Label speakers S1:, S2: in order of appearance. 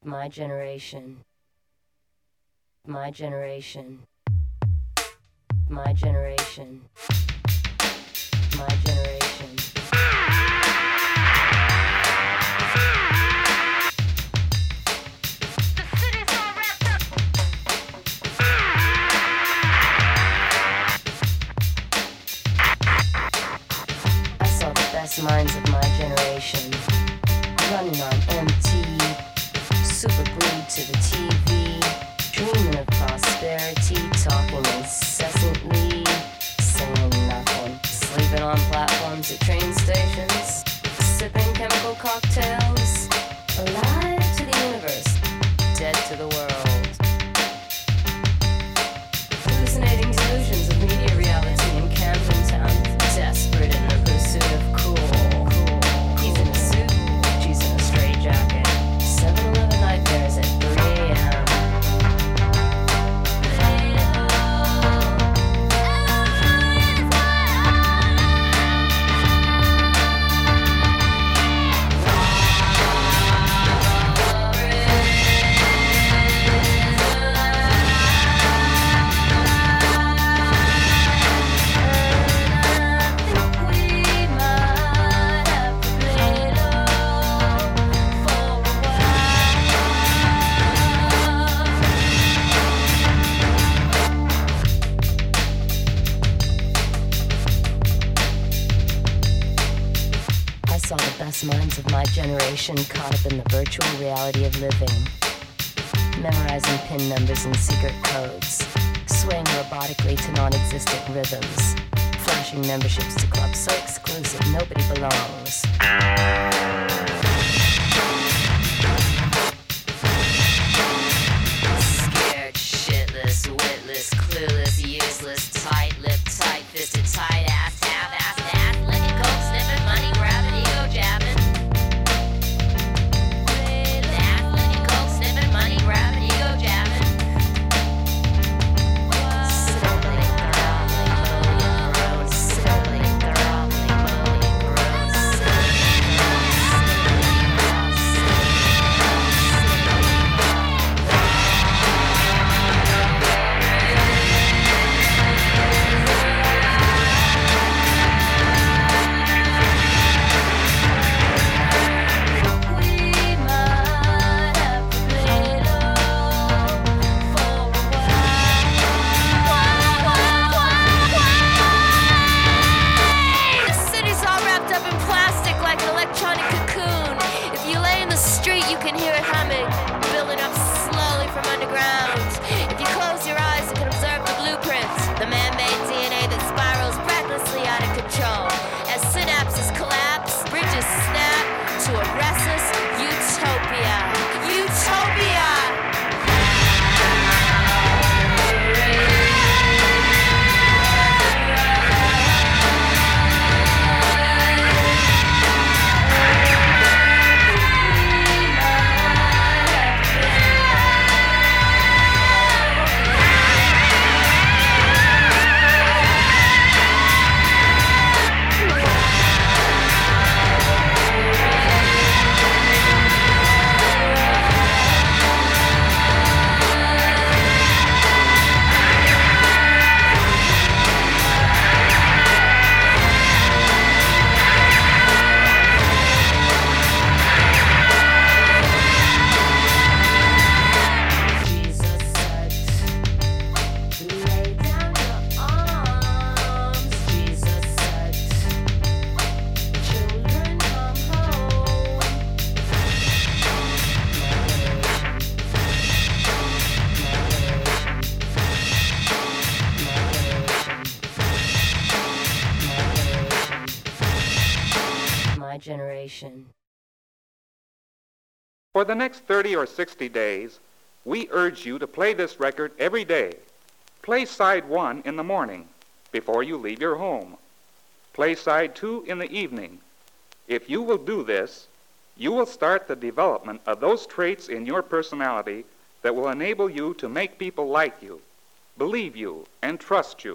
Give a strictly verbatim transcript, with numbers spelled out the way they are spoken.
S1: My generation. My generation. My generation. My generation. I saw the best minds of my generation running on M T, super glued to the T V, dreaming of prosperity, talking incessantly, saying nothing, sleeping on platforms at train stations, sipping chemical cocktails, alive to the universe, dead to the world. Hallucinating delusions of media reality in Camden Town, desperate in the pursuit of cool. He's in a suit, she's in a straight jacket. seven eleven nightmares at three a.m. I saw the best minds of my generation caught up in the virtual reality of living, memorizing pin numbers and secret codes, swaying robotically to non-existent rhythms, flashing memberships to clubs so exclusive nobody belongs. Scared, shitless, witless, clueless, useless, tight-lipped, tight-fisted, tight-assed, half-assed, ass, licking coke, sniffing, money grabbing, ego jabbing. Ass licking coke, sniffing, money grabbing, ego jabbing. Slowly, thoroughly, moly grown. Slowly, thoroughly, moly grown. My generation.
S2: For the next thirty or sixty days, we urge you to play this record every day. Play side one in the morning, before you leave your home. Play side two in the evening. If you will do this, you will start the development of those traits in your personality that will enable you to make people like you, believe you, and trust you.